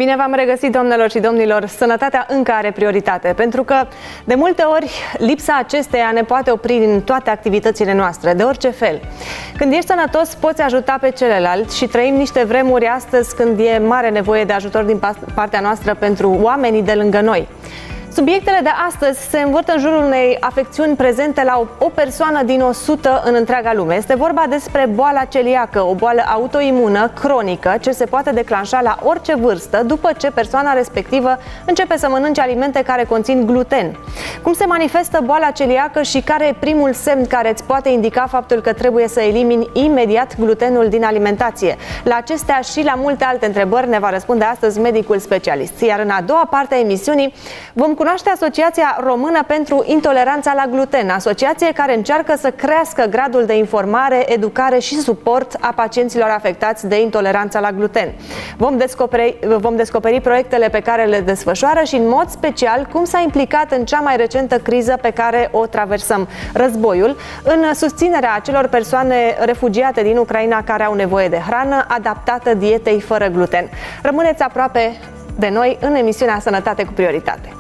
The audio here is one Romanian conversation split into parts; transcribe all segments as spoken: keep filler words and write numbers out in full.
Bine v-am regăsit, doamnelor și domnilor! Sănătatea încă are prioritate, pentru că de multe ori lipsa acesteia ne poate opri din toate activitățile noastre, de orice fel. Când ești sănătos, poți ajuta pe celălalt și trăim niște vremuri astăzi când e mare nevoie de ajutor din partea noastră pentru oamenii de lângă noi. Subiectele de astăzi se învârt în jurul unei afecțiuni prezente la o, o persoană din o sută în întreaga lume. Este vorba despre boala celiacă, o boală autoimună cronică ce se poate declanșa la orice vârstă după ce persoana respectivă începe să mănânce alimente care conțin gluten. Cum se manifestă boala celiacă și care e primul semn care îți poate indica faptul că trebuie să elimini imediat glutenul din alimentație? La acestea și la multe alte întrebări ne va răspunde astăzi medicul specialist. Iar în a doua parte a emisiunii vom cunoaște Asociația Română pentru Intoleranța la Gluten, asociație care încearcă să crească gradul de informare, educare și suport a pacienților afectați de intoleranța la gluten. Vom descoperi, vom descoperi proiectele pe care le desfășoară și în mod special cum s-a implicat în cea mai recentă criză pe care o traversăm, războiul, în susținerea acelor persoane refugiate din Ucraina care au nevoie de hrană adaptată dietei fără gluten. Rămâneți aproape de noi în emisiunea Sănătate cu Prioritate.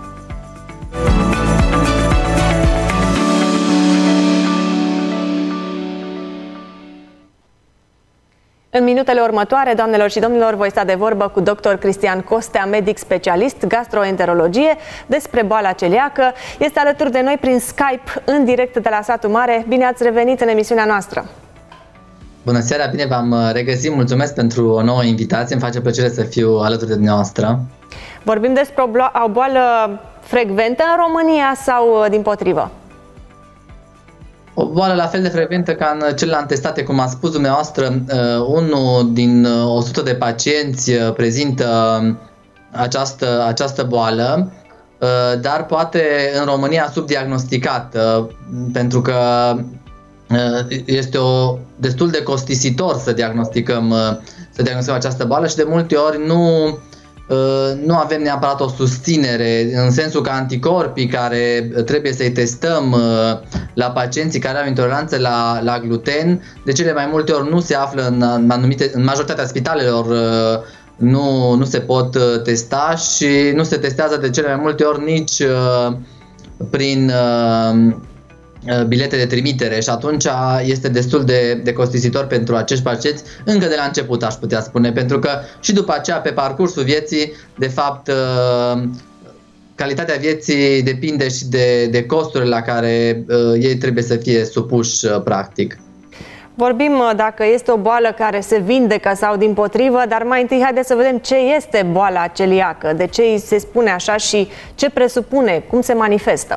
În minutele următoare, doamnelor și domnilor, voi sta de vorbă cu doctor Cristian Costea, medic specialist, gastroenterologie, despre boala celiacă. Este alături de noi prin Skype, în direct de la Satul Mare. Bine ați revenit în emisiunea noastră! Bună seara, bine v-am regăsit, mulțumesc pentru o nouă invitație, îmi face plăcere să fiu alături de dumneavoastră. Vorbim despre o boală frecventă în România sau dimpotrivă? O boală la fel de frecventă ca în celelalte testate, cum a spus dumneavoastră, unul din o sută de pacienți prezintă această, această boală, dar poate în România subdiagnosticată, pentru că este o, destul de costisitor să diagnosticăm, să diagnosticăm această boală și de multe ori nu, nu avem neapărat o susținere, în sensul că anticorpii care trebuie să-i testăm la pacienții care au intoleranță la, la gluten, de cele mai multe ori nu se află în, anumite, în majoritatea spitalelor, nu, nu se pot testa și nu se testează de cele mai multe ori nici prin bilete de trimitere și atunci este destul de, de costisitor pentru acești pacienți încă de la început, aș putea spune, pentru că și după aceea, pe parcursul vieții, de fapt, calitatea vieții depinde și de, de costurile la care ei trebuie să fie supuși practic. Vorbim dacă este o boală care se vindecă sau dimpotrivă, dar mai întâi haideți să vedem ce este boala celiacă, de ce îi se spune așa și ce presupune, cum se manifestă.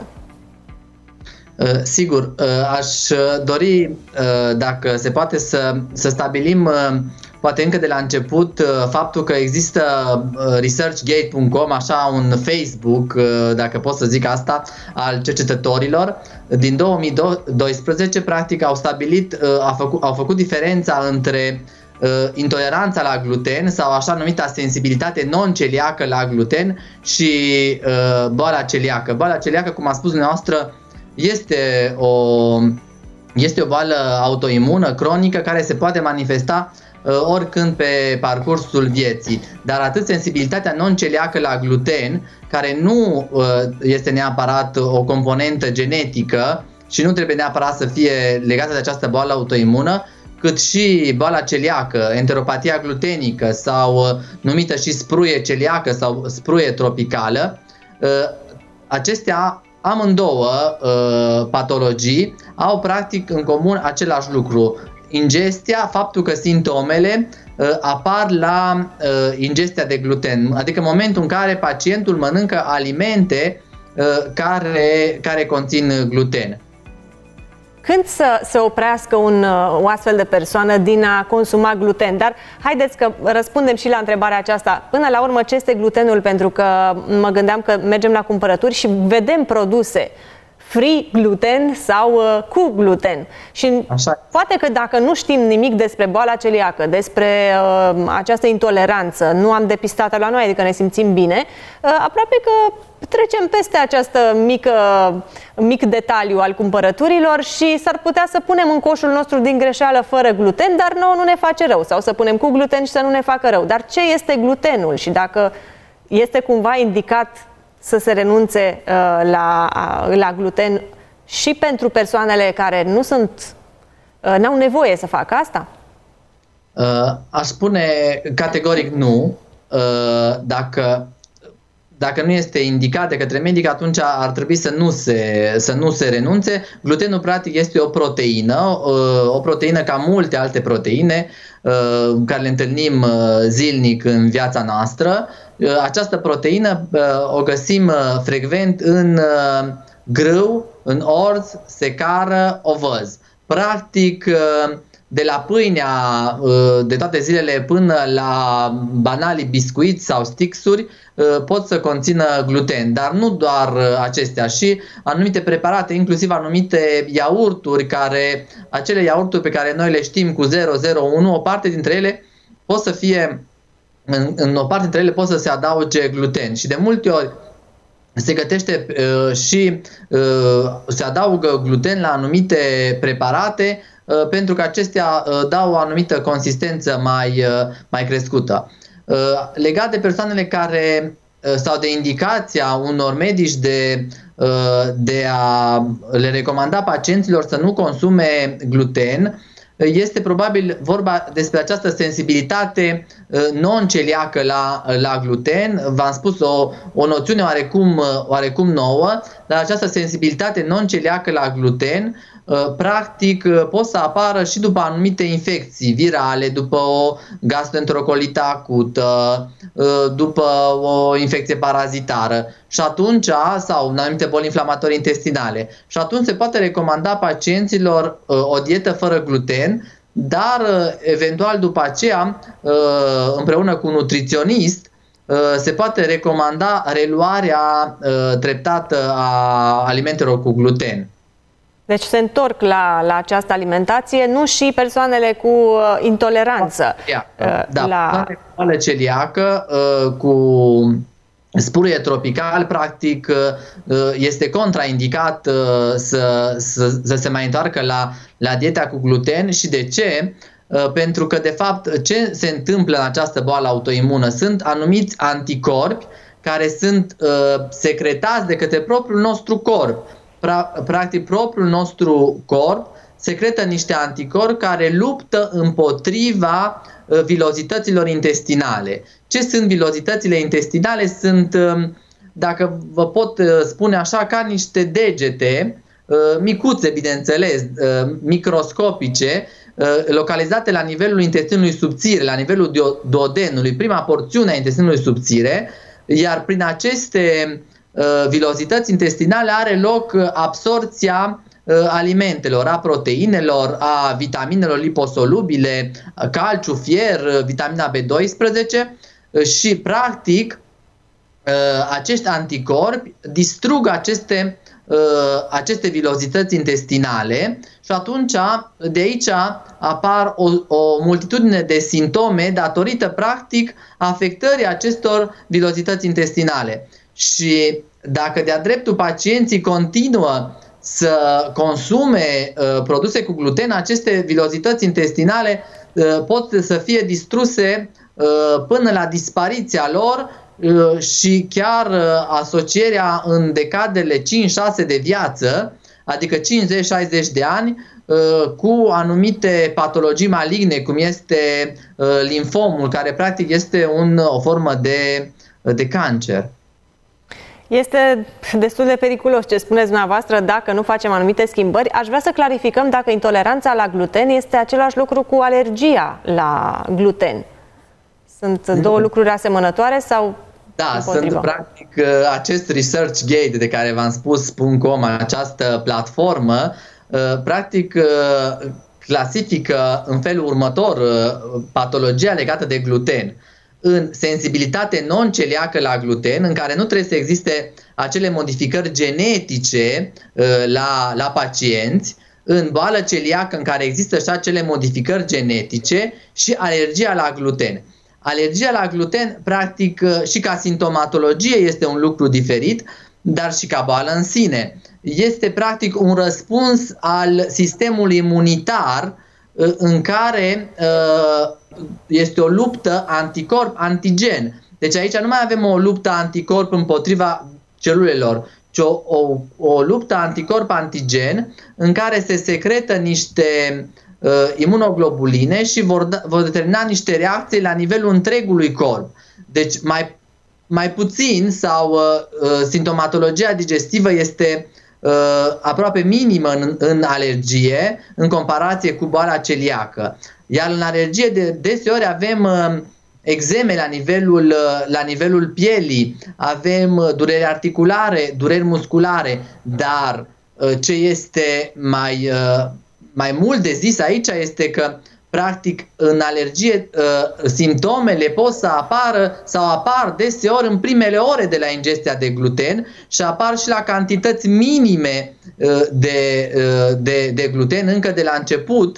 Sigur, aș dori, dacă se poate, să, să stabilim, poate încă de la început, faptul că există research gate punct com, așa un Facebook, dacă pot să zic asta, al cercetătorilor. Din două mii doisprezece, practic, au stabilit, au făcut, au făcut diferența între intoleranța la gluten sau așa numita sensibilitate non-celiacă la gluten și boala celiacă. Boala celiacă, cum a spus dumneavoastră, Este o, este o boală autoimună, cronică, care se poate manifesta uh, oricând pe parcursul vieții. Dar atât sensibilitatea non-celiacă la gluten, care nu uh, este neapărat o componentă genetică și nu trebuie neapărat să fie legată de această boală autoimună, cât și boala celiacă, enteropatia glutenică sau uh, numită și spruie celiacă sau spruie tropicală, uh, acestea amândouă uh, patologii au practic în comun același lucru. Ingestia, faptul că simptomele uh, apar la uh, ingestia de gluten, adică în momentul în care pacientul mănâncă alimente uh, care, care conțin gluten. Când să se oprească un, o astfel de persoană din a consuma gluten? Dar haideți că răspundem și la întrebarea aceasta. Până la urmă, ce este glutenul? Pentru că mă gândeam că mergem la cumpărături și vedem produse free gluten sau uh, cu gluten. Și așa, poate că dacă nu știm nimic despre boala celiacă, despre uh, această intoleranță, nu am depistat-o la noi, adică ne simțim bine, uh, aproape că trecem peste această mică, mic detaliu al cumpărăturilor și s-ar putea să punem în coșul nostru din greșeală fără gluten, dar nouă nu ne face rău, sau să punem cu gluten și să nu ne facă rău. Dar ce este glutenul? Și dacă este cumva indicat să se renunțe uh, la, uh, la gluten și pentru persoanele care nu sunt, uh, n-au nevoie să facă asta? Uh, aș spune categoric nu. Uh, dacă, dacă nu este indicat de către medic, atunci ar trebui să nu se, să nu se renunțe. Glutenul practic este o proteină, uh, o proteină ca multe alte proteine uh, care le întâlnim uh, zilnic în viața noastră. Uh, această proteină uh, o găsim uh, frecvent în uh, grâu, în orz, secară, ovăz. Practic, uh, de la pâinea de toate zilele până la banalii biscuiți sau stixuri pot să conțină gluten, dar nu doar acestea, și anumite preparate, inclusiv anumite iaurturi, care, acele iaurturi pe care noi le știm cu zero zero unu, o parte dintre ele pot să fie, în, în o parte dintre ele pot să se adauge gluten și de multe ori se gătește uh, și uh, se adaugă gluten la anumite preparate uh, pentru că acestea uh, dau o anumită consistență mai, uh, mai crescută. Uh, legat de persoanele care uh, sau de indicația unor medici de, uh, de a le recomanda pacienților să nu consume gluten, este probabil vorba despre această sensibilitate non-celiacă la, la gluten. V-am spus o, o noțiune oarecum, oarecum nouă, dar această sensibilitate non-celiacă la gluten practic pot să apară și după anumite infecții virale, după o gastroenterocolită acută, după o infecție parazitară și atunci, sau în anumite boli inflamatorii intestinale. Și atunci se poate recomanda pacienților o dietă fără gluten, dar eventual după aceea, împreună cu un nutriționist, se poate recomanda reluarea treptată a alimentelor cu gluten. Deci se întorc la, la această alimentație, nu și persoanele cu uh, intoleranță. Uh, da, la... persoanele celiacă uh, cu spurie tropical, practic uh, este contraindicat uh, să, să, să se mai întoarcă la, la dieta cu gluten. Și de ce? Uh, pentru că, de fapt, ce se întâmplă în această boală autoimună? Sunt anumiți anticorpi care sunt uh, secretați de către propriul nostru corp. Practic, propriul nostru corp secretă niște anticorpi care luptă împotriva vilozităților intestinale. Ce sunt vilozitățile intestinale? Sunt, dacă vă pot spune așa, ca niște degete micuțe, bineînțeles, microscopice, localizate la nivelul intestinului subțire, la nivelul duodenului, prima porțiune a intestinului subțire, iar prin aceste vilozități intestinale are loc absorpția alimentelor, a proteinelor, a vitaminelor liposolubile, calciu, fier, vitamina B doisprezece și practic acești anticorpi distrug aceste, aceste vilozități intestinale și atunci de aici apar o, o multitudine de simptome datorită practic afectării acestor vilozități intestinale. Și dacă de-a dreptul pacienții continuă să consume uh, produse cu gluten, aceste vilozități intestinale uh, pot să fie distruse uh, până la dispariția lor uh, și chiar uh, asocierea în decadele cinci șase de viață, adică cincizeci șaizeci de ani, uh, cu anumite patologii maligne, cum este uh, limfomul, care practic este un, o formă de, de cancer. Este destul de periculos ce spuneți dumneavoastră dacă nu facem anumite schimbări. Aș vrea să clarificăm dacă intoleranța la gluten este același lucru cu alergia la gluten. Sunt nu. două lucruri asemănătoare sau Da, împotriva? Sunt practic acest ResearchGate de care v-am spus, .com, această platformă, practic clasifică în felul următor patologia legată de gluten în sensibilitate non-celiacă la gluten, în care nu trebuie să existe acele modificări genetice uh, la, la pacienți, în boală celiacă în care există și acele modificări genetice, și alergia la gluten. Alergia la gluten, practic, uh, și ca simptomatologie este un lucru diferit, dar și ca boală în sine. Este practic un răspuns al sistemului imunitar uh, în care uh, este o luptă anticorp-antigen. Deci aici nu mai avem o luptă anticorp împotriva celulelor, ci o, o, o luptă anticorp-antigen în care se secretă niște uh, imunoglobuline și vor, da, vor determina niște reacții la nivelul întregului corp. Deci mai, mai puțin sau uh, uh, simptomatologia digestivă este uh, aproape minimă în, în alergie în comparație cu boala celiacă. Iar în alergie de, deseori avem uh, exeme la nivelul, la nivelul pielii, avem dureri articulare, dureri musculare, dar ce este mai, mai mult de zis aici este că practic în alergie simptomele pot să apară sau apar deseori în primele ore de la ingestia de gluten și apar și la cantități minime de, de, de gluten încă de la început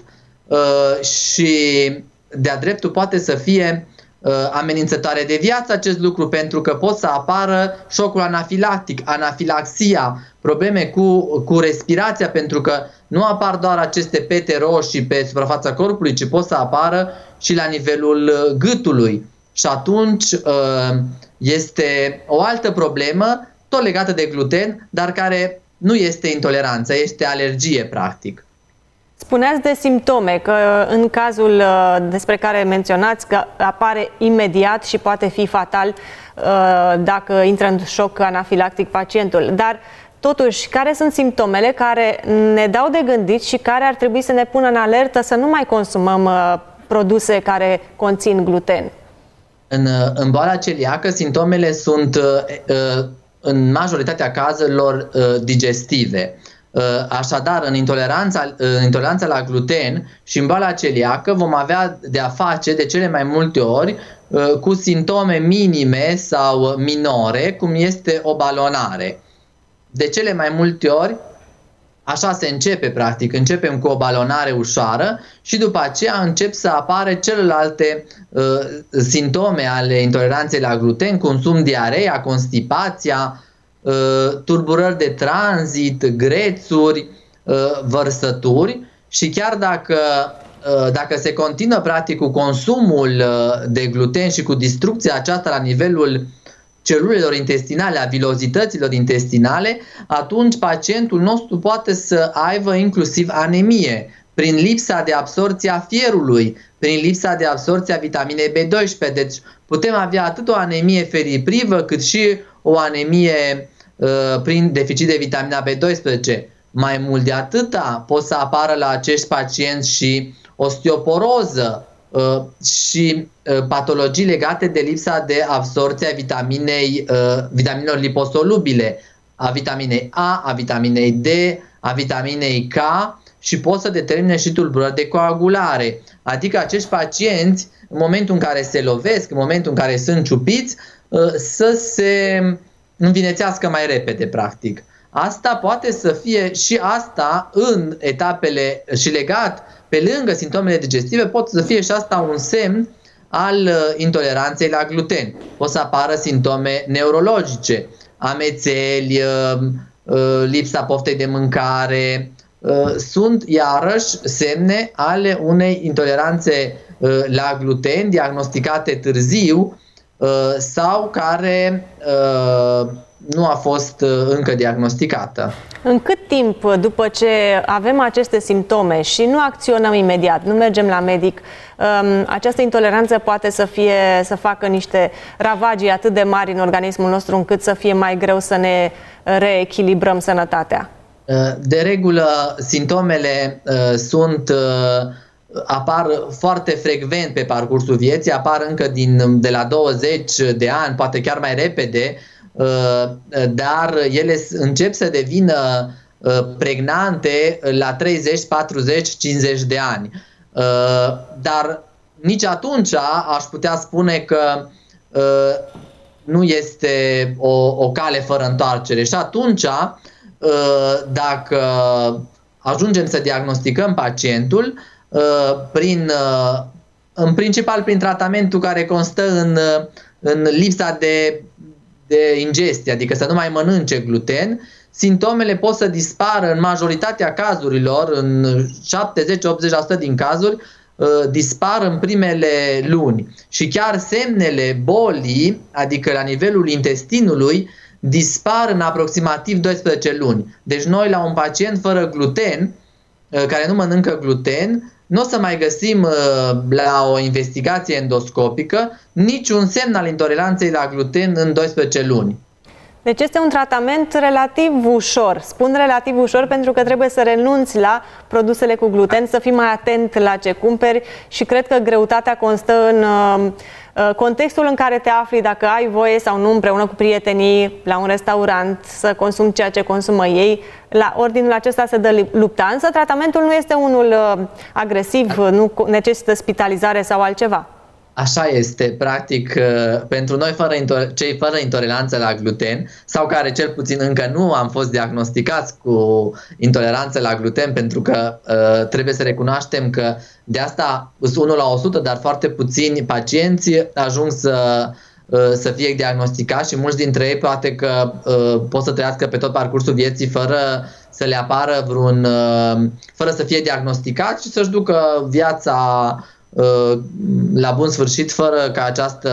și de-a dreptul poate să fie amenințătoare de viață acest lucru, pentru că pot să apară șocul anafilactic, anafilaxia, probleme cu, cu respirația, pentru că nu apar doar aceste pete roșii pe suprafața corpului, ci pot să apară și la nivelul gâtului. Și atunci este o altă problemă, tot legată de gluten, dar care nu este intoleranță, este alergie practic. Spuneați de simptome, că în cazul despre care menționați că apare imediat și poate fi fatal dacă intră în șoc anafilactic pacientul. Dar totuși, care sunt simptomele care ne dau de gândit și care ar trebui să ne pună în alertă să nu mai consumăm produse care conțin gluten? În, în boala celiacă, simptomele sunt în majoritatea cazurilor digestive. Așadar, în intoleranța, în intoleranța la gluten și în boala celiacă vom avea de a face de cele mai multe ori cu simptome minime sau minore, cum este o balonare. De cele mai multe ori, așa se începe practic, începem cu o balonare ușoară și după aceea încep să apară celelalte uh, simptome ale intoleranței la gluten, cum sunt diareea, constipația, turburări de tranzit, grețuri, vărsături și chiar dacă, dacă se continuă practic cu consumul de gluten și cu distrucția aceasta la nivelul celulelor intestinale, a vilozităților intestinale, atunci pacientul nostru poate să aibă inclusiv anemie prin lipsa de absorție a fierului, prin lipsa de absorție a vitaminei B doisprezece. Deci putem avea atât o anemie feriprivă cât și o anemie prin deficit de vitamina B doisprezece. Mai mult de atâta, pot să apară la acești pacienți și osteoporoză uh, și uh, patologii legate de lipsa de absorție a vitaminei, uh, vitaminelor liposolubile, a vitaminei A, a vitaminei D, a vitaminei K și pot să determine și tulburări de coagulare. Adică acești pacienți, în momentul în care se lovesc, în momentul în care sunt ciupiți, uh, să se învinețească mai repede, practic. Asta poate să fie și asta în etapele și legat, pe lângă simptomele digestive, pot să fie și asta un semn al intoleranței la gluten. Pot să apară simptome neurologice, amețeli, lipsa poftei de mâncare. Sunt iarăși semne ale unei intoleranțe la gluten diagnosticate târziu sau care nu a fost încă diagnosticată. În cât timp după ce avem aceste simptome și nu acționăm imediat, nu mergem la medic, această intoleranță poate să fie, să facă niște ravagii atât de mari în organismul nostru încât să fie mai greu să ne reechilibrăm sănătatea? De regulă, simptomele sunt apar foarte frecvent pe parcursul vieții, apar încă din, de la douăzeci de ani, poate chiar mai repede, dar ele încep să devină pregnante la treizeci, patruzeci, cincizeci de ani. Dar nici atunci aș putea spune că nu este o, o cale fără întoarcere. Și atunci, dacă ajungem să diagnosticăm pacientul, prin, în principal prin tratamentul care constă în, în lipsa de, de ingestie, adică să nu mai mănânce gluten, simptomele pot să dispară în majoritatea cazurilor, în șaptezeci-optzeci la sută din cazuri, dispar în primele luni și chiar semnele bolii, adică la nivelul intestinului, dispar în aproximativ doisprezece luni. Deci noi la un pacient fără gluten, care nu mănâncă gluten, nu o să mai găsim la o investigație endoscopică niciun semn al intoleranței la gluten în doisprezece luni. Deci este un tratament relativ ușor. Spun relativ ușor pentru că trebuie să renunți la produsele cu gluten, să fii mai atent la ce cumperi și cred că greutatea constă în uh, contextul în care te afli, dacă ai voie sau nu împreună cu prietenii la un restaurant să consumi ceea ce consumă ei. La ordinul acesta se dă lupta, însă tratamentul nu este unul uh, agresiv, nu necesită spitalizare sau altceva. Așa este, practic, pentru noi fără cei fără intoleranță la gluten sau care cel puțin încă nu am fost diagnosticați cu intoleranță la gluten, pentru că uh, trebuie să recunoaștem că de asta sunt unu la o sută, dar foarte puțini pacienți ajung să, uh, să fie diagnosticați și mulți dintre ei poate că uh, pot să trăiască pe tot parcursul vieții fără să le apară vreun, uh, fără să fie diagnosticați și să-și ducă viața la bun sfârșit fără ca această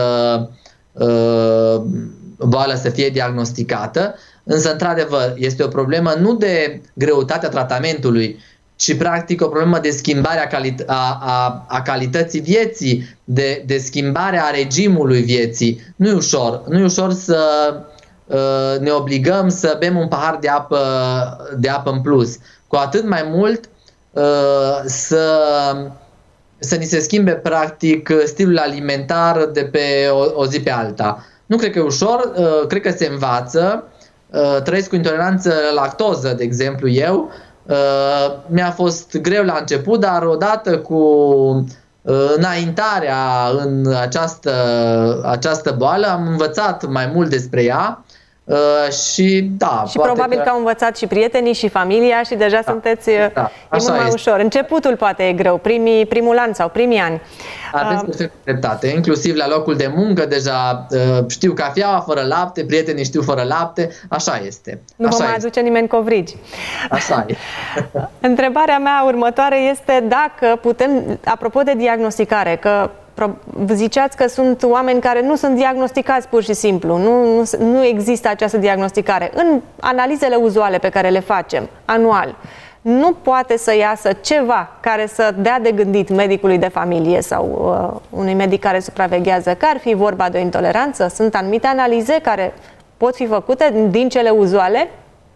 uh, boală să fie diagnosticată. Însă, într-adevăr, este o problemă nu de greutatea tratamentului, ci practic o problemă de schimbare a, cali- a, a, a calității vieții, de, de schimbare a regimului vieții. Nu e ușor, nu e ușor să uh, ne obligăm să bem un pahar de apă, de apă în plus. Cu atât mai mult uh, să să ni se schimbe practic stilul alimentar de pe o, o zi pe alta. Nu cred că e ușor, uh, cred că se învață. Uh, trăiesc cu intoleranță la lactoză, de exemplu eu. Uh, mi-a fost greu la început, dar odată cu uh, înaintarea în această, această boală am învățat mai mult despre ea. Uh, și da, și probabil că... că au învățat și prietenii și familia și deja da, sunteți da, e mult mai este. ușor. Începutul poate e greu, primii, primul an sau primii ani. Aveți perfect dreptate, inclusiv la locul de muncă deja uh, știu cafeaua fără lapte, prietenii știu fără lapte, așa este. Nu așa vă mai este. aduce nimeni covrigi. Așa e. Întrebarea mea următoare este dacă putem, apropo de diagnosticare, că ziceați că sunt oameni care nu sunt diagnosticați pur și simplu, nu, nu, nu există această diagnosticare. În analizele uzuale pe care le facem anual, nu poate să iasă ceva care să dea de gândit medicului de familie sau uh, unui medic care supraveghează că ar fi vorba de o intoleranță? Sunt anumite analize care pot fi făcute din cele uzuale?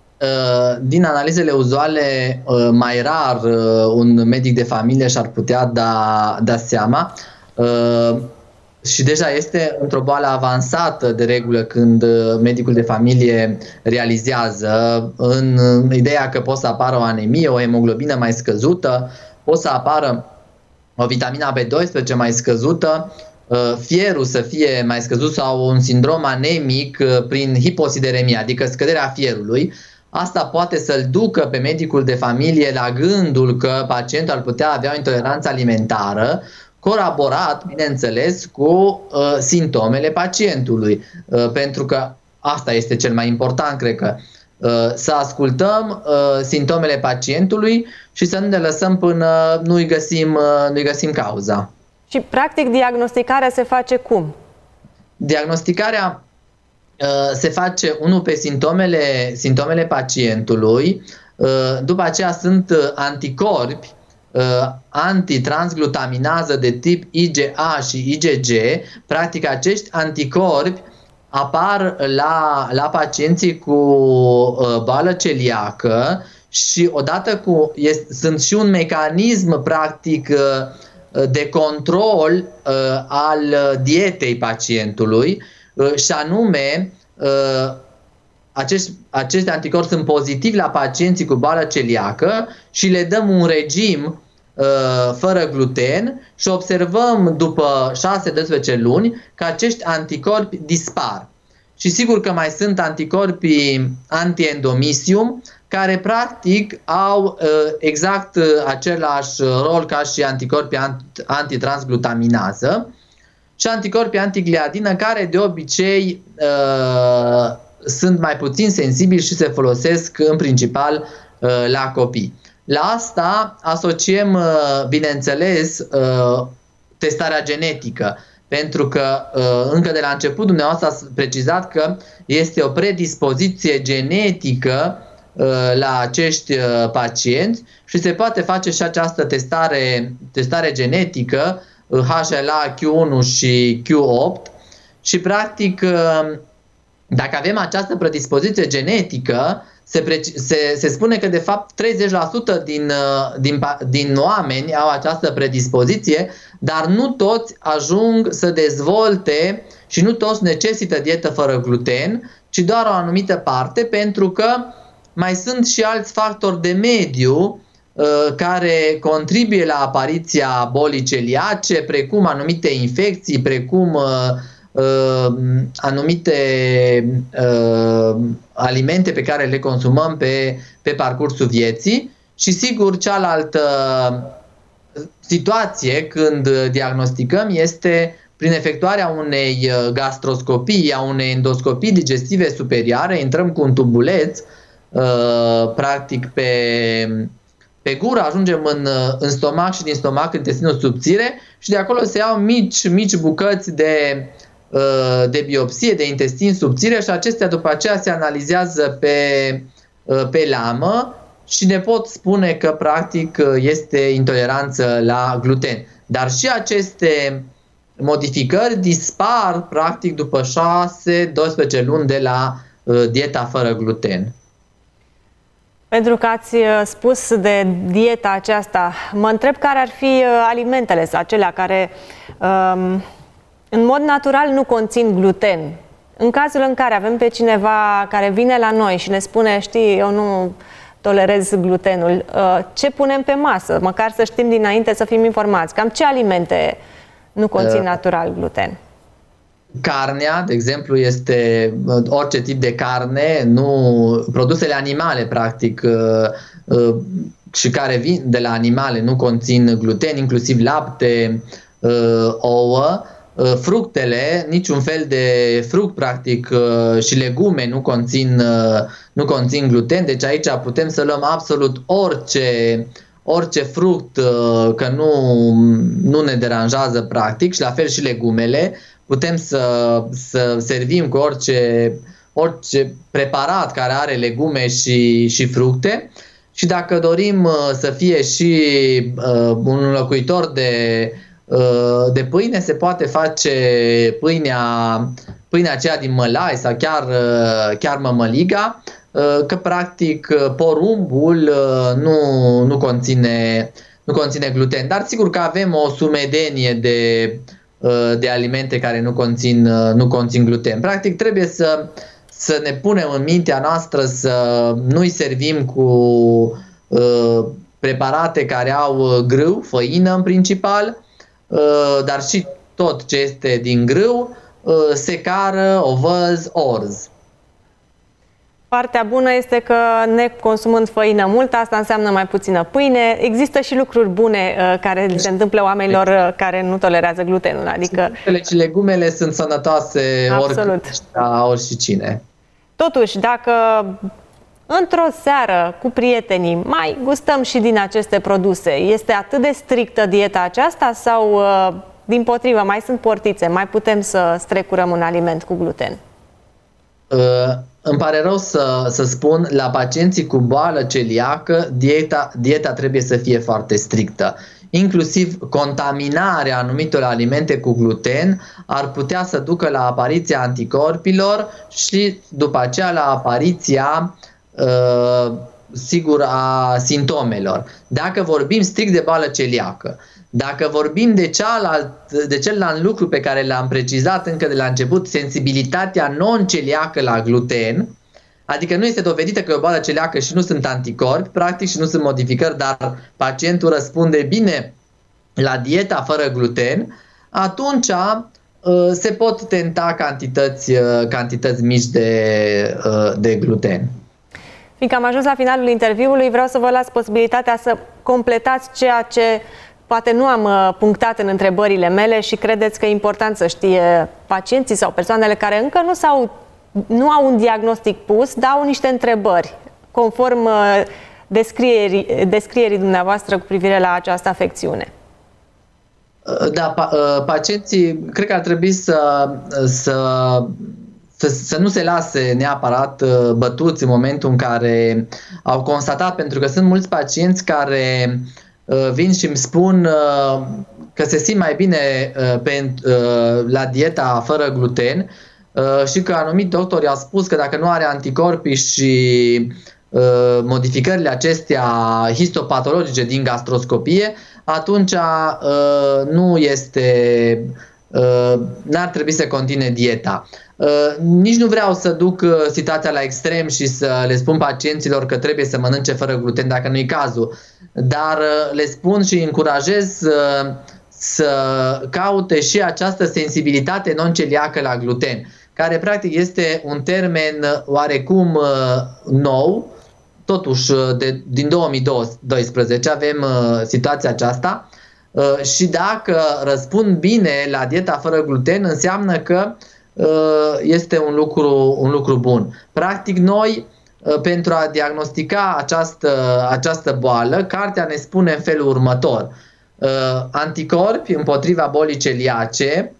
Din analizele uzuale, mai rar un medic de familie și-ar putea da, da seama. Uh, și deja este într-o boală avansată de regulă când medicul de familie realizează în ideea că poate să apară o anemie, o hemoglobină mai scăzută, poate să apară o vitamina B doisprezece mai scăzută, uh, fierul să fie mai scăzut sau un sindrom anemic uh, prin hiposideremie, adică scăderea fierului. Asta poate să-l ducă pe medicul de familie la gândul că pacientul ar putea avea o intoleranță alimentară, colaborat, bineînțeles, cu uh, simptomele pacientului. Uh, pentru că asta este cel mai important, cred că, uh, să ascultăm uh, simptomele pacientului și să nu ne lăsăm până nu-i găsim, uh, nu-i găsim cauza. Și, practic, diagnosticarea se face cum? Diagnosticarea uh, se face, unul, pe simptomele, simptomele pacientului, uh, după aceea sunt anticorpi antitransglutaminază de tip I G A și I G G. Practic, acești anticorpi apar la, la pacienții cu uh, boală celiacă și odată cu este, sunt și un mecanism practic uh, de control uh, al dietei pacientului uh, și anume uh, Acești, acești anticorpi sunt pozitivi la pacienții cu boală celiacă și le dăm un regim uh, fără gluten și observăm după șase doisprezece luni că acești anticorpi dispar. Și sigur că mai sunt anticorpii anti-endomysium care practic au uh, exact uh, același rol ca și anticorpii antitransglutaminază și anticorpii antigliadină care de obicei uh, sunt mai puțin sensibili și se folosesc în principal uh, la copii. La asta asociem, bineînțeles, testarea genetică, pentru că încă de la început dumneavoastră ați precizat că este o predispoziție genetică la acești pacienți și se poate face și această testare, testare genetică H L A Q unu și Q opt și practic dacă avem această predispoziție genetică, se, se, se spune că de fapt treizeci la sută din, din, din oameni au această predispoziție, dar nu toți ajung să dezvolte și nu toți necesită dietă fără gluten, ci doar o anumită parte, pentru că mai sunt și alți factori de mediu uh, care contribuie la apariția bolii celiace, precum anumite infecții, precum uh, uh, anumite uh, alimente pe care le consumăm pe, pe parcursul vieții și sigur cealaltă situație când diagnosticăm este prin efectuarea unei gastroscopii, a unei endoscopii digestive superioare, intrăm cu un tubuleț Uh, practic pe, pe gură, ajungem în, în stomac și din stomac în intestinul subțire și de acolo se iau mici, mici bucăți de, uh, de biopsie, de intestin subțire și acestea după aceea se analizează pe, uh, pe lamă și ne pot spune că practic este intoleranță la gluten. Dar și aceste modificări dispar practic după șase doisprezece luni de la uh, dieta fără gluten. Pentru că ați spus de dieta aceasta, mă întreb care ar fi alimentele sau acelea care um, în mod natural nu conțin gluten. În cazul în care avem pe cineva care vine la noi și ne spune, știi, eu nu tolerez glutenul, uh, ce punem pe masă? Măcar să știm dinainte, să fim informați. Cam ce alimente nu conțin uh. natural gluten? Carnea, de exemplu, este orice tip de carne, nu produsele animale, practic, și care vin de la animale nu conțin gluten, inclusiv lapte, ouă, fructele, niciun fel de fruct, practic, și legume nu conțin, nu conțin gluten, deci aici putem să luăm absolut orice orice fruct, că nu, nu ne deranjează, practic, și la fel și legumele. Putem să, să servim cu orice, orice preparat care are legume și, și fructe și dacă dorim uh, să fie și uh, un înlocuitor de, uh, de pâine, se poate face pâinea, pâinea aceea din mălai sau chiar, uh, chiar mămăliga, uh, că practic porumbul uh, nu, nu, conține, nu conține gluten, dar sigur că avem o sumedenie de de alimente care nu conțin, nu conțin gluten. Practic trebuie să, să ne punem în mintea noastră să nu-i servim cu uh, preparate care au grâu, făină în principal, uh, dar și tot ce este din grâu, uh, secară, ovăz, orz. Partea bună este că ne consumând făină mult, asta înseamnă mai puțină pâine. Există și lucruri bune uh, care se întâmplă oamenilor uh, care nu tolerează glutenul. Adică și legumele sunt sănătoase ori și cine. Totuși, dacă într-o seară cu prietenii mai gustăm și din aceste produse, este atât de strictă dieta aceasta sau uh, dimpotrivă, mai sunt portițe, mai putem să strecurăm un aliment cu gluten? Uh. Îmi pare rău să, să spun, la pacienții cu boală celiacă, dieta, dieta trebuie să fie foarte strictă. Inclusiv contaminarea anumitor alimente cu gluten ar putea să ducă la apariția anticorpilor și după aceea la apariția, uh, sigur, a simptomelor. Dacă vorbim strict de boală celiacă, dacă vorbim de, cealalt, de celălalt lucru pe care l-am precizat încă de la început, sensibilitatea non-celiacă la gluten, adică nu este dovedită că e o boală celiacă și nu sunt anticorpi, practic, și nu sunt modificări, dar pacientul răspunde bine la dieta fără gluten, atunci uh, se pot tenta cantități, uh, cantități mici de, uh, de gluten. Fiindcă am ajuns la finalul interviului, vreau să vă las posibilitatea să completați ceea ce poate nu am punctat în întrebările mele și credeți că e important să știe pacienții sau persoanele care încă nu, s-au, nu au un diagnostic pus, dar au niște întrebări conform descrierii, descrierii dumneavoastră cu privire la această afecțiune. Da, pacienții cred că ar trebui să, să, să, să nu se lase neapărat bătuți în momentul în care au constatat, pentru că sunt mulți pacienți care vin și îmi spun că se simt mai bine pe, la dieta fără gluten și că anumiti doctori au spus că dacă nu are anticorpi și modificările acestea histopatologice din gastroscopie, atunci uh, nu este, uh, n-ar trebui să continue dieta. Uh, nici nu vreau să duc uh, situația la extrem și să le spun pacienților că trebuie să mănânce fără gluten dacă nu-i cazul, dar uh, le spun și încurajez uh, să caute și această sensibilitate non-celiacă la gluten, care practic este un termen oarecum uh, nou. Totuși, de, din două mii doisprezece avem uh, situația aceasta uh, și dacă răspund bine la dieta fără gluten, înseamnă că uh, este un lucru, un lucru bun. Practic, noi, uh, pentru a diagnostica această, această boală, cartea ne spune în felul următor. Uh, anticorpi împotriva bolii celiace,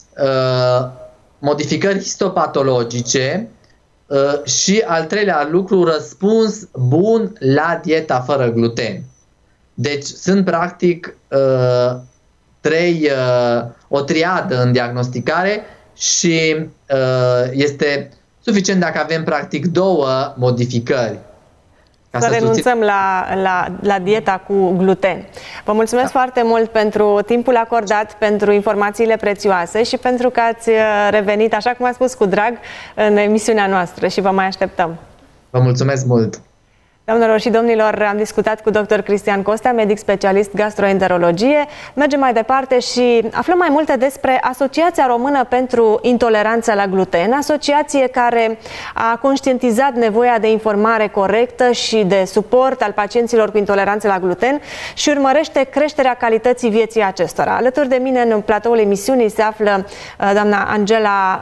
uh, modificări histopatologice, Uh, și al treilea lucru, răspuns bun la dieta fără gluten. Deci sunt practic uh, trei, uh, o triadă în diagnosticare și uh, este suficient dacă avem practic două modificări. Ca să, să renunțăm la, la, la dieta cu gluten. Vă mulțumesc da. foarte mult pentru timpul acordat, pentru informațiile prețioase și pentru că ați revenit, așa cum ați spus, cu drag în emisiunea noastră și vă mai așteptăm. Vă mulțumesc mult! Doamnelor și domnilor, am discutat cu doctor Cristian Costea, medic specialist gastroenterologie. Mergem mai departe și aflăm mai multe despre Asociația Română pentru Intoleranță la Gluten, asociație care a conștientizat nevoia de informare corectă și de suport al pacienților cu intoleranță la gluten și urmărește creșterea calității vieții acestora. Alături de mine în platoul emisiunii se află doamna Angela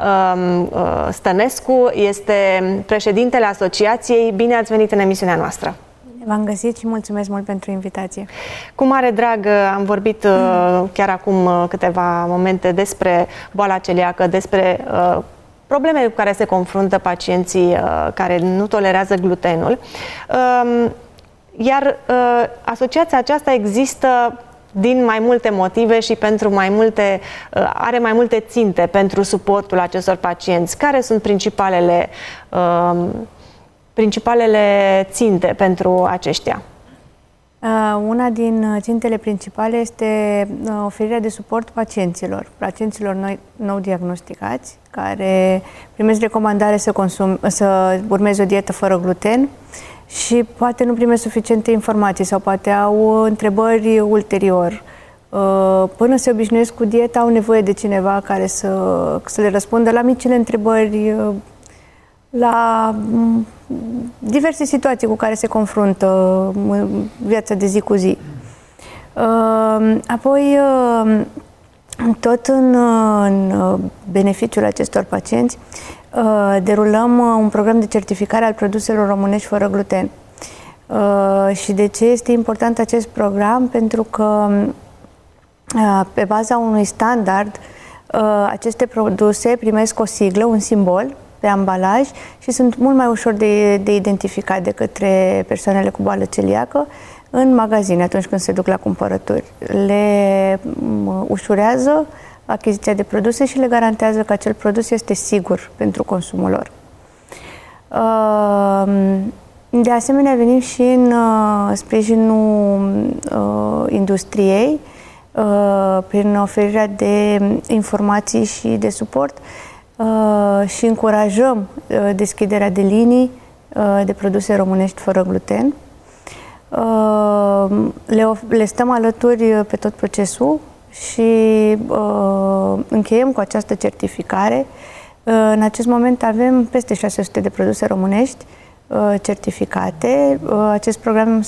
Stănescu, este președintele asociației. Bine ați venit în emisiunea noastră. V-am găsit și mulțumesc mult pentru invitație. Cu mare drag am vorbit chiar acum câteva momente despre boala celiacă, despre probleme cu care se confruntă pacienții care nu tolerează glutenul. Iar asociația aceasta există din mai multe motive și pentru mai multe, are mai multe ținte pentru suportul acestor pacienți. Care sunt principalele principalele ținte pentru aceștia? Una din țintele principale este oferirea de suport pacienților, pacienților noi, nou diagnosticați, care primesc recomandare să, consum, să urmeze o dietă fără gluten și poate nu primesc suficiente informații sau poate au întrebări ulterior. Până se obișnuiesc cu dieta, au nevoie de cineva care să, să le răspundă la micile întrebări, la diverse situații cu care se confruntă în viața de zi cu zi. Apoi, tot în, în beneficiul acestor pacienți, derulăm un program de certificare al produselor românești fără gluten. Și de ce este important acest program? Pentru că pe baza unui standard, aceste produse primesc o siglă, un simbol pe ambalaj și sunt mult mai ușor de, de identificat de către persoanele cu boală celiacă în magazine atunci când se duc la cumpărături. Le ușurează achiziția de produse și le garantează că acel produs este sigur pentru consumul lor. De asemenea, venim și în sprijinul industriei prin oferirea de informații și de suport și încurajăm deschiderea de linii de produse românești fără gluten. Le, le stăm alături pe tot procesul și încheiem cu această certificare. În acest moment avem peste șase sute de produse românești certificate. Acest program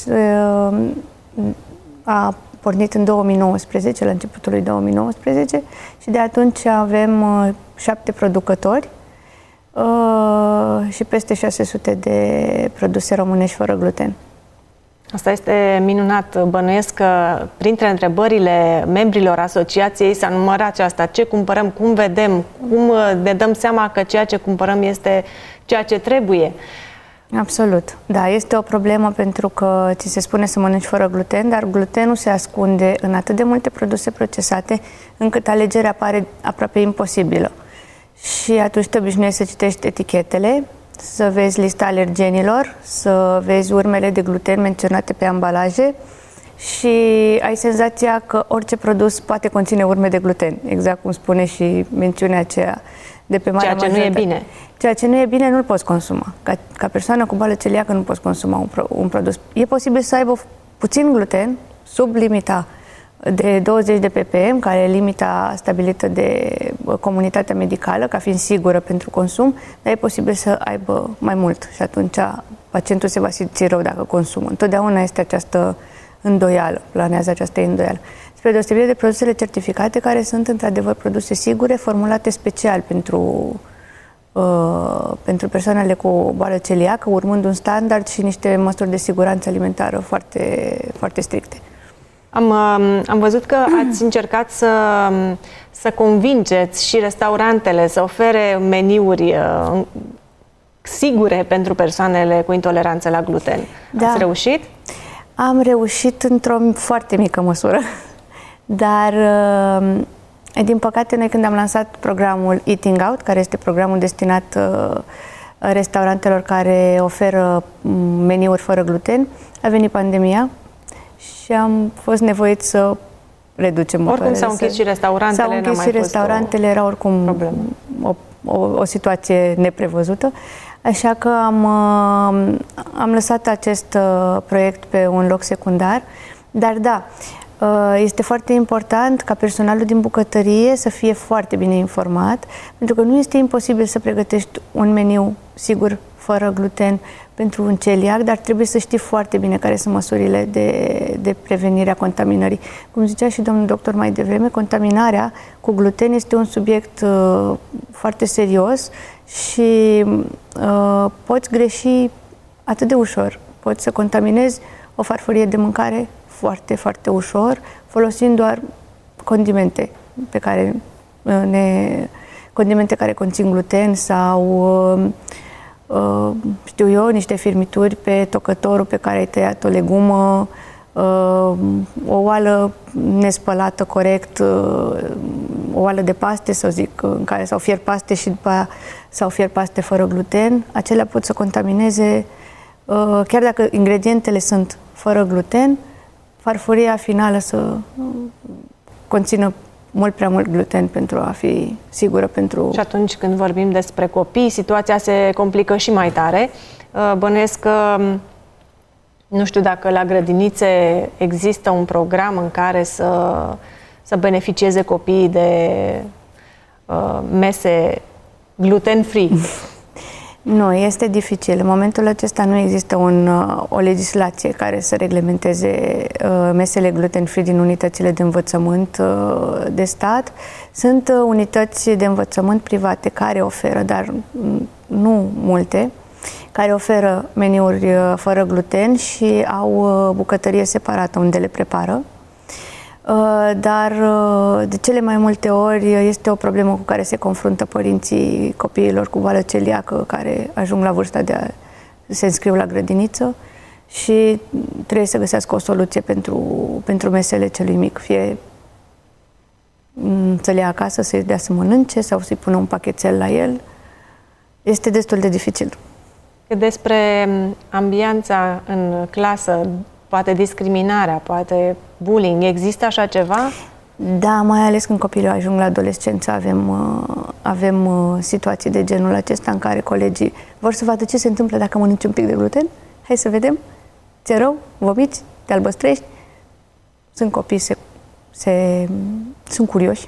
a pornit în două mii nouăsprezece, la începutul lui două mii nouăsprezece și de atunci avem șapte producători și peste șase sute de produse românești fără gluten. Asta este minunat. Bănuiesc că printre întrebările membrilor asociației s-a numărat asta. Ce cumpărăm, cum vedem, cum ne dăm seama că ceea ce cumpărăm este ceea ce trebuie. Absolut. Da, este o problemă pentru că ți se spune să mănânci fără gluten, dar glutenul se ascunde în atât de multe produse procesate încât alegerea pare aproape imposibilă. Și atunci te obișnuiești să citești etichetele, să vezi lista alergenilor, să vezi urmele de gluten menționate pe ambalaje și ai senzația că orice produs poate conține urme de gluten, exact cum spune și mențiunea aceea de pe marea Ceea ce nu e bine. Ceea ce nu e bine nu-l poți consuma. Ca, ca persoană cu boală celiacă nu poți consuma un, pro, un produs. E posibil să aibă puțin gluten, sub limita de douăzeci de ppm, care e limita stabilită de comunitatea medicală, ca fiind sigură pentru consum, dar e posibil să aibă mai mult și atunci pacientul se va simți rău dacă consumă. Întotdeauna este această îndoială, planează această îndoială. Spre deosebire de produsele certificate, care sunt într-adevăr produse sigure, formulate special pentru, uh, pentru persoanele cu boală celiacă, urmând un standard și niște măsuri de siguranță alimentară foarte, foarte stricte. Am, am văzut că ați încercat să, să convingeți și restaurantele să ofere meniuri uh, sigure pentru persoanele cu intoleranță la gluten. Da. Ați reușit? Am reușit într-o foarte mică măsură, dar din păcate noi când am lansat programul Eating Out, care este programul destinat restaurantelor care oferă meniuri fără gluten, a venit pandemia și am fost nevoiți să reducem. Oricum s-au închis și restaurantele. S-au închis și restaurantele, era oricum o, o, o situație neprevăzută. Așa că am, am lăsat acest proiect pe un loc secundar, dar da, este foarte important ca personalul din bucătărie să fie foarte bine informat, pentru că nu este imposibil să pregătești un meniu sigur, fără gluten, pentru un celiac, dar trebuie să știi foarte bine care sunt măsurile de, de prevenire a contaminării. Cum zicea și domnul doctor mai devreme, contaminarea cu gluten este un subiect uh, foarte serios și uh, poți greși atât de ușor. Poți să contaminezi o farfurie de mâncare foarte, foarte ușor, folosind doar condimente pe care uh, ne condimente care conțin gluten sau uh, Uh, știu eu, niște firmituri pe tocătorul pe care ai tăiat o legumă, uh, o oală nespălată corect, uh, o oală de paste, să zic, în care s-au fiert paste și după aia s-au fiert paste fără gluten, acelea pot să contamineze, uh, chiar dacă ingredientele sunt fără gluten, farfuria finală să uh, conțină mult prea mult gluten pentru a fi sigură pentru... Și atunci când vorbim despre copii, situația se complică și mai tare. Bănuiesc că, nu știu dacă la grădinițe există un program în care să, să beneficieze copiii de uh, mese gluten-free. Nu, este dificil. În momentul acesta nu există un, o legislație care să reglementeze uh, mesele gluten-free din unitățile de învățământ uh, de stat. Sunt uh, unități de învățământ private care oferă, dar nu multe, care oferă meniuri uh, fără gluten și au uh, bucătărie separată unde le prepară. Dar de cele mai multe ori este o problemă cu care se confruntă părinții copiilor cu boală celiacă care ajung la vârsta de a se înscriu la grădiniță și trebuie să găsească o soluție pentru, pentru mesele celui mic, fie să le ia acasă, să-i dea să mănânce sau să-i pună un pachetel la el. Este destul de dificil. Despre ambianța în clasă, poate discriminarea, poate bullying, există așa ceva? Da, mai ales când copilul ajung la adolescență avem, avem situații de genul acesta în care colegii vor să vadă ce se întâmplă dacă mănânci un pic de gluten. Hai să vedem, ți-e rău, vomiți, te albăstrești. Sunt copii, se, se, sunt curioși.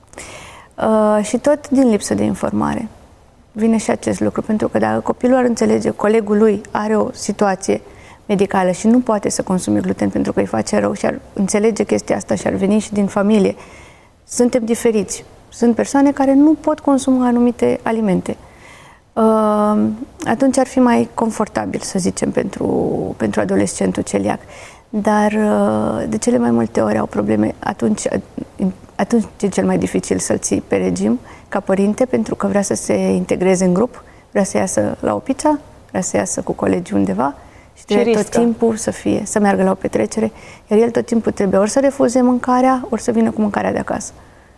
Uh, și tot din lipsă de informare vine și acest lucru, pentru că dacă copilul ar înțelege, colegul lui are o situație medicală și nu poate să consume gluten pentru că îi face rău și ar înțelege chestia asta și ar veni și din familie. Suntem diferiți. Sunt persoane care nu pot consuma anumite alimente. atunci ar fi mai confortabil, să zicem, pentru, pentru adolescentul celiac. Dar de cele mai multe ori au probleme. Atunci, atunci e cel mai dificil să-l ții pe regim ca părinte, pentru că vrea să se integreze în grup, vrea să iasă la o pizza, vrea să iasă cu colegii undeva și trebuie tot timpul să fie, să meargă la o petrecere, iar el tot timpul trebuie ori să refuze mâncarea, ori să vină cu mâncarea de acasă.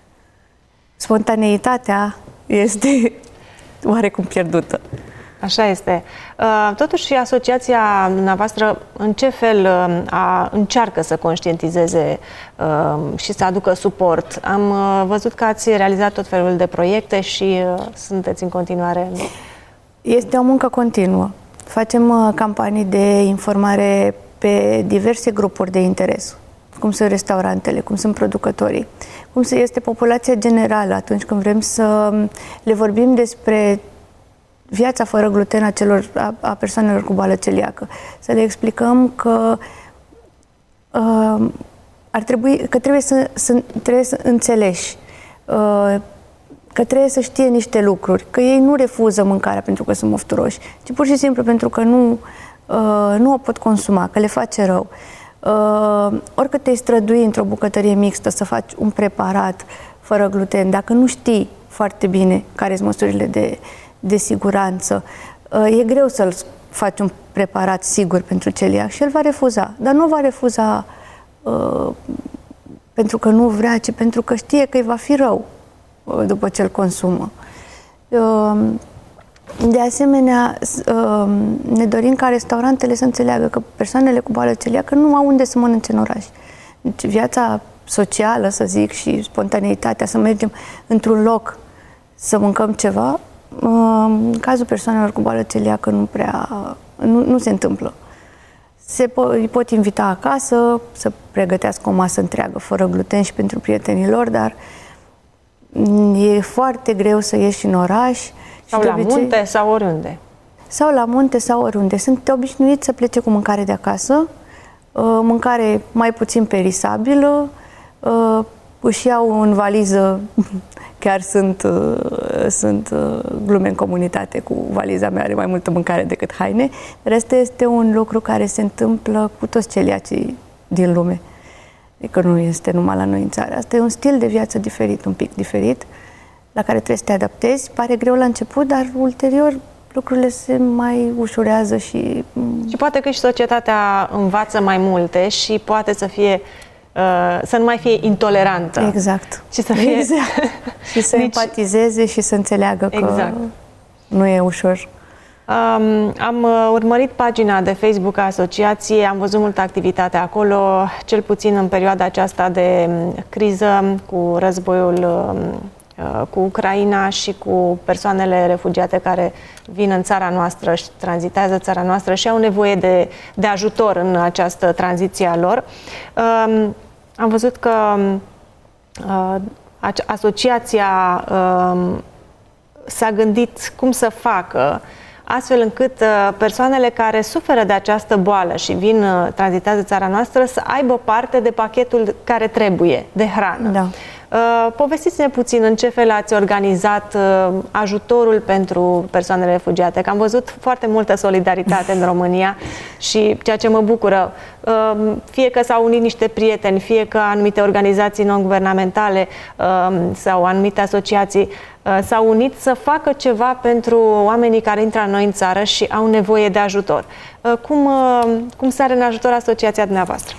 Spontaneitatea este oarecum pierdută. Așa este. Totuși, asociația dumneavoastră, în ce fel a, încearcă să conștientizeze și să aducă suport? Am văzut că ați realizat tot felul de proiecte și sunteți în continuare. Este o muncă continuă. Facem campanii de informare pe diverse grupuri de interes, cum sunt restaurantele, cum sunt producătorii, cum este populația generală atunci când vrem să le vorbim despre viața fără gluten a, celor, a, a persoanelor cu boală celiacă. Să le explicăm că uh, ar trebui, că trebuie să, să, trebuie să înțelegi, uh, că trebuie să știe niște lucruri, că ei nu refuză mâncarea pentru că sunt mofturoși, ci pur și simplu pentru că nu, uh, nu o pot consuma, că le face rău. Uh, oricât te-ai strădui într-o bucătărie mixtă să faci un preparat fără gluten, dacă nu știi foarte bine care sunt măsurile de de siguranță, e greu să-l faci un preparat sigur pentru celiac și el va refuza. Dar nu va refuza uh, pentru că nu vrea, ci pentru că știe că îi va fi rău uh, după ce îl consumă. Uh, de asemenea, uh, ne dorim ca restaurantele să înțeleagă că persoanele cu boală celiacă nu au unde să mănânce în oraș. Deci viața socială, să zic, și spontaneitatea, să mergem într-un loc să mâncăm ceva, în cazul persoanelor cu boală celiacă nu prea, nu, nu se întâmplă. Se po- îi pot invita acasă să pregătească o masă întreagă fără gluten și pentru prietenii lor, dar e foarte greu să ieși în oraș. Sau la obicei, munte sau oriunde. Sau la munte sau oriunde. Sunt obișnuiți să plece cu mâncare de acasă, mâncare mai puțin perisabilă, își iau în valiză. Chiar sunt, uh, sunt uh, glume în comunitate cu valiza mea, are mai multă mâncare decât haine. Asta este un lucru care se întâmplă cu toți celiacii din lume. Adică nu este numai la noi în țară. Asta e un stil de viață diferit, un pic diferit, la care trebuie să te adaptezi. Pare greu la început, dar ulterior lucrurile se mai ușurează și... Și poate că și societatea învață mai multe și poate să fie... să nu mai fie intolerantă. Exact. Și să fie... Exact. Și să Nici... empatizeze și să înțeleagă că exact. Nu e ușor. Um, am urmărit pagina de Facebook a asociației, am văzut multă activitate acolo, cel puțin în perioada aceasta de criză cu războiul cu Ucraina și cu persoanele refugiate care vin în țara noastră și tranzitează țara noastră și au nevoie de, de ajutor în această tranziție a lor. Um, am văzut că uh, asociația uh, s-a gândit cum să facă astfel încât uh, persoanele care suferă de această boală și vin, uh, tranzitează țara noastră, să aibă parte de pachetul care trebuie, de hrană. Da. Uh, povestiți-ne puțin în ce fel ați organizat uh, ajutorul pentru persoanele refugiate, că am văzut foarte multă solidaritate în România și ceea ce mă bucură, uh, fie că s-au unit niște prieteni, fie că anumite organizații non-guvernamentale uh, sau anumite asociații uh, s-au unit să facă ceva pentru oamenii care intră la noi în țară și au nevoie de ajutor. Uh, cum, uh, cum sare în ajutor asociația dumneavoastră?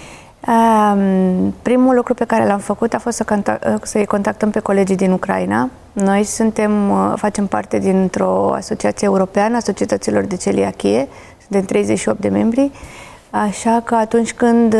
Um, primul lucru pe care l-am făcut a fost să contact, să-i contactăm pe colegii din Ucraina. Noi suntem, facem parte dintr-o asociație europeană a societăților de celiachie, suntem treizeci și opt de membri, așa că atunci când,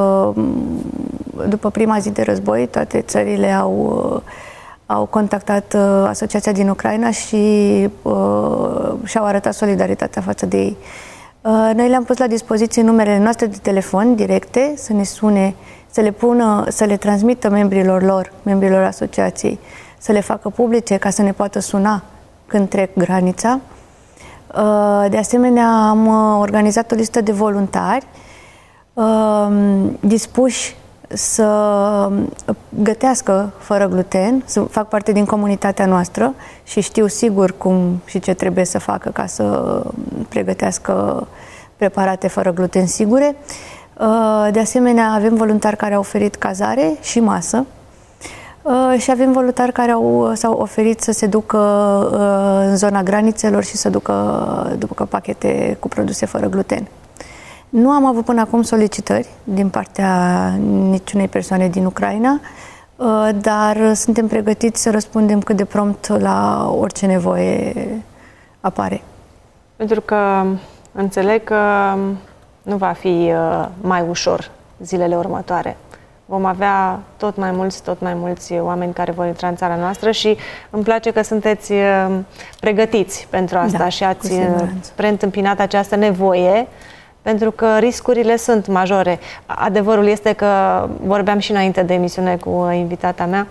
după prima zi de război, toate țările au, au contactat asociația din Ucraina și uh, și-au arătat solidaritatea față de ei. Noi le-am pus la dispoziție numerele noastre de telefon directe, să ne sune, să le pună, să le transmită membrilor lor, membrilor asociației, să le facă publice ca să ne poată suna când trec granița. De asemenea, am organizat o listă de voluntari dispuși să gătească fără gluten, să fac parte din comunitatea noastră și știu sigur cum și ce trebuie să facă ca să pregătească preparate fără gluten sigure. De asemenea, avem voluntari care au oferit cazare și masă și avem voluntari care au, s-au oferit să se ducă în zona granițelor și să ducă, ducă pachete cu produse fără gluten. Nu am avut până acum solicitări din partea niciunei persoane din Ucraina, dar suntem pregătiți să răspundem cât de prompt la orice nevoie apare. Pentru că înțeleg că nu va fi mai ușor zilele următoare. Vom avea tot mai mulți, tot mai mulți oameni care vor intra în țara noastră și îmi place că sunteți pregătiți pentru asta, da, și ați preîntâmpinat această nevoie, pentru că riscurile sunt majore. Adevărul este că, vorbeam și înainte de emisiune cu invitata mea,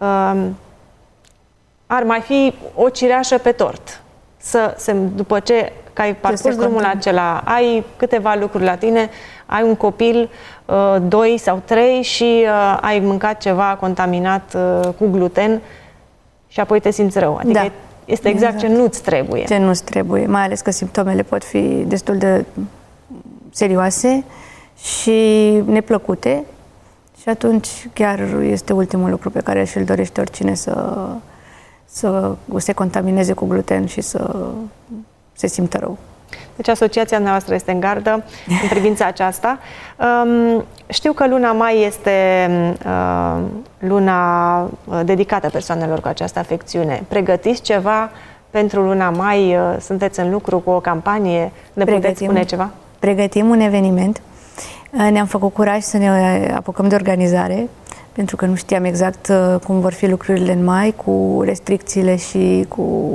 ar mai fi o cireașă pe tort. Să, se, după ce că ai parcurs drumul acela, ai câteva lucruri la tine, ai un copil, doi sau trei și ai mâncat ceva contaminat cu gluten și apoi te simți rău. Adică da, este exact, exact ce nu-ți trebuie. Ce nu-ți trebuie, mai ales că simptomele pot fi destul de serioase și neplăcute și atunci chiar este ultimul lucru pe care și-l dorește oricine, să, să se contamineze cu gluten și să se simtă rău. Deci asociația noastră este în gardă în privința aceasta. Um, știu că luna mai este uh, luna dedicată persoanelor cu această afecțiune. Pregătiți ceva pentru luna mai? Sunteți în lucru cu o campanie? Ne Pregătim. puteți spune ceva? Pregătim un eveniment. Ne-am făcut curaj să ne apucăm de organizare, pentru că nu știam exact cum vor fi lucrurile în mai, cu restricțiile și cu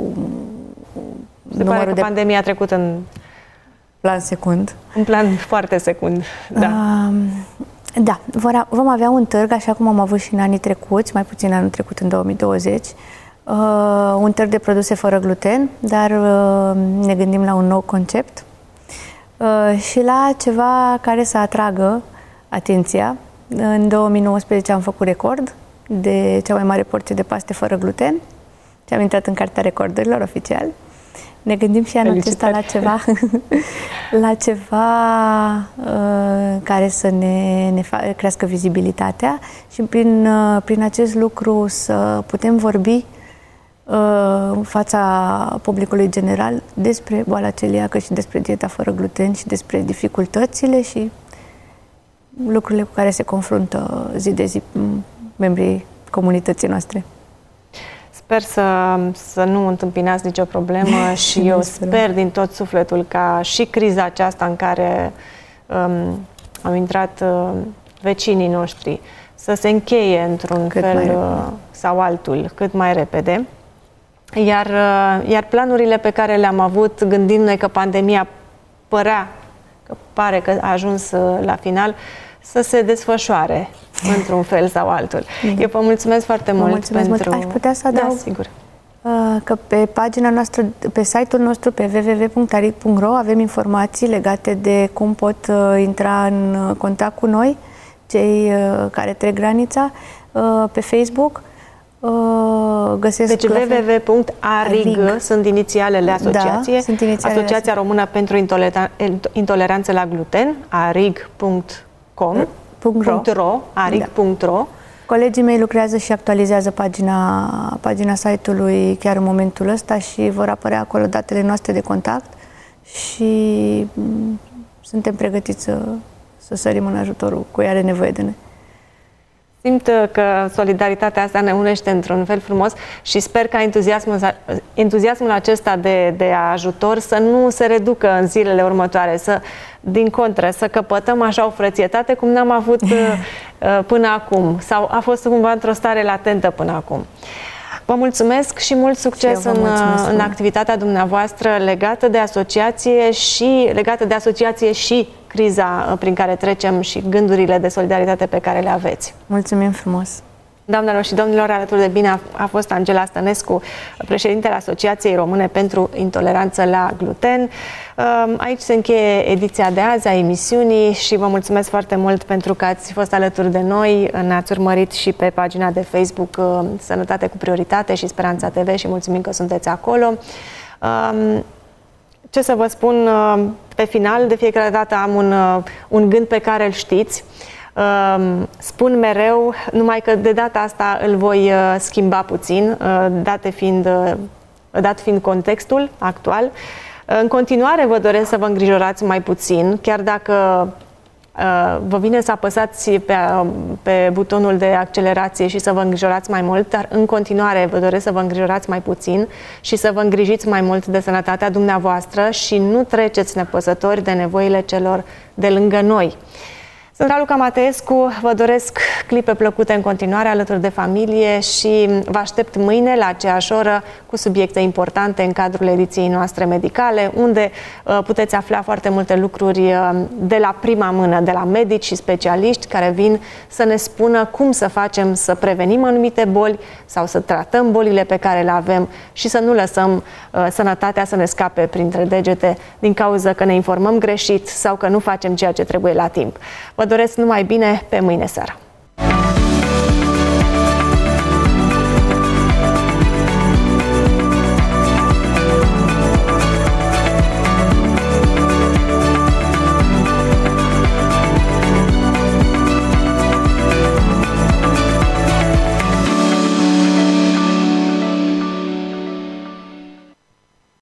Se pare că de... pandemia a trecut în plan secund. În plan foarte secund, da. Uh, da, vor, vom avea un târg, așa cum am avut și în anii trecuți, mai puțin anul trecut, în două mii douăzeci, uh, un târg de produse fără gluten, dar uh, ne gândim la un nou concept uh, și la ceva care să atragă atenția. În două mii nouăsprezece am făcut record de cea mai mare porție de paste fără gluten și am intrat în cartea recordurilor oficial. Ne gândim și anul acesta la ceva, la ceva uh, care să ne, ne fa- crească vizibilitatea și prin, uh, prin acest lucru să putem vorbi uh, în fața publicului general despre boala celiacă și despre dieta fără gluten și despre dificultățile și lucrurile cu care se confruntă zi de zi membrii comunității noastre. Sper să, să nu întâmpinați nicio problemă și eu sper din tot sufletul ca și criza aceasta în care um, au intrat uh, vecinii noștri să se încheie într-un cât fel uh, sau altul cât mai repede. Iar, uh, iar planurile pe care le-am avut, gândindu-ne că pandemia părea, că pare că a ajuns uh, la final, să se desfășoare într-un fel sau altul. Bine. Eu vă mulțumesc foarte vă mult mulțumesc pentru... Mult. Aș putea să adaug da, sigur. că pe pagina noastră, pe site-ul nostru, pe w w w punct arig punct r o, avem informații legate de cum pot intra în contact cu noi, cei care trec granița, pe Facebook. Găsesc deci w w w punct arig sunt inițialele asociației, da, sunt inițialele Asociația Română pentru Intoleranță la Gluten, arig punct com. .ro, arig punct ro. Da. Colegii mei lucrează și actualizează pagina, pagina site-ului chiar în momentul ăsta și vor apărea acolo datele noastre de contact și suntem pregătiți să, să sărim în ajutorul cu are nevoie de noi. Simt că solidaritatea asta ne unește într-un fel frumos și sper ca entuziasmul, entuziasmul acesta de, de ajutor să nu se reducă în zilele următoare, să, din contră, să căpătăm așa o frățietate cum n-am avut până acum sau a fost cumva într-o stare latentă până acum. Vă mulțumesc și mult succes și în, în activitatea dumneavoastră legată de asociație și legată de asociație și criza prin care trecem și gândurile de solidaritate pe care le aveți. Mulțumim frumos! Doamnelor și domnilor, alături de bine a, a fost Angela Stănescu, președintele Asociației Române pentru Intoleranță la Gluten. Aici se încheie ediția de azi a emisiunii și vă mulțumesc foarte mult pentru că ați fost alături de noi, ne-ați urmărit și pe pagina de Facebook Sănătate cu Prioritate și Speranța T V și mulțumim că sunteți acolo. Ce să vă spun pe final, de fiecare dată am un, un gând pe care îl știți. Spun mereu, numai că de data asta îl voi schimba puțin, date fiind, dat fiind contextul actual. În continuare vă doresc să vă îngrijorați mai puțin, chiar dacă vă vine să apăsați pe, pe butonul de accelerație și să vă îngrijorați mai mult, dar în continuare vă doresc să vă îngrijorați mai puțin și să vă îngrijiți mai mult de sănătatea dumneavoastră și nu treceți nepăsători de nevoile celor de lângă noi. Sunt Raluca Mateescu, vă doresc clipe plăcute în continuare alături de familie și vă aștept mâine la aceeași oră cu subiecte importante în cadrul ediției noastre medicale, unde uh, puteți afla foarte multe lucruri uh, de la prima mână, de la medici și specialiști care vin să ne spună cum să facem să prevenim anumite boli sau să tratăm bolile pe care le avem și să nu lăsăm uh, sănătatea să ne scape printre degete din cauza că ne informăm greșit sau că nu facem ceea ce trebuie la timp. Vă doresc numai bine, pe mâine seară!